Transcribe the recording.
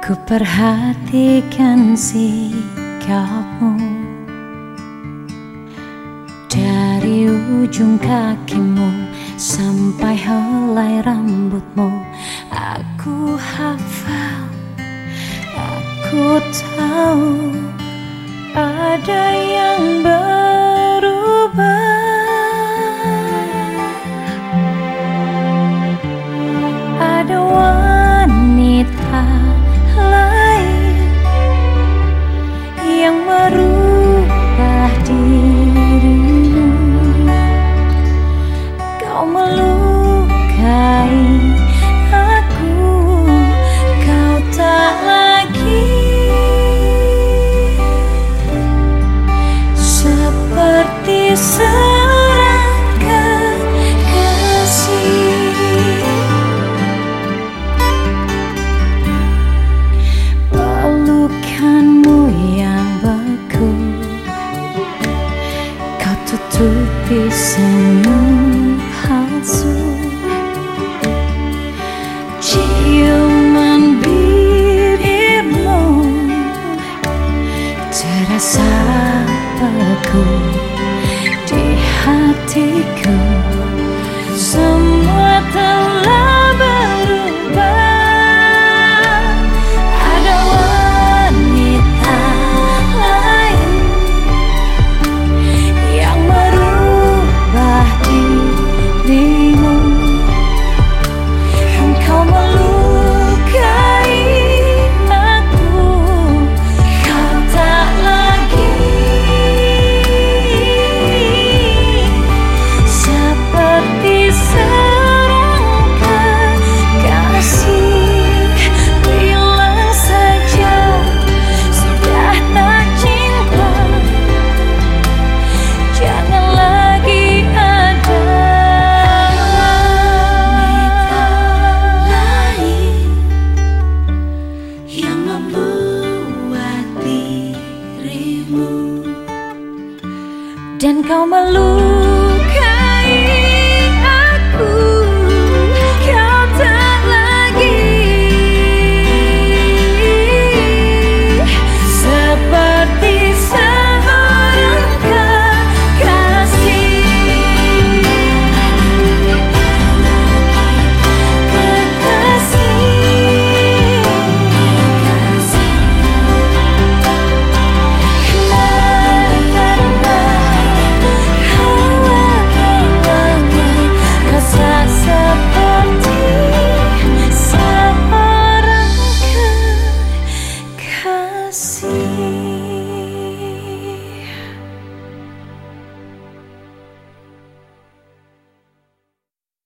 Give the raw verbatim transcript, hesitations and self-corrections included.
Ku perhatikan sikapmu dari ujung kakimu sampai helai rambutmu. Aku hafal, aku tahu ada yang berubah. Ada wanita lain yang merubah dirimu. Kau melukai aku, kau tak lagi seperti seorang kekasih. Pelukanmu yang beku, kau tutupi senyum palsu. Ciuman bibirmu terasa beku di hatiku. Semua telah berubah. Ada wanita lain yang merubah dirimu. Engkau melukai aku, kau tak lagi seperti seorang kekasih. Bilang saja sudah tak cinta, jangan lagi ada yang membuat dirimu dan kau melukai aku, kau tak lagi seperti seorang kekasih. See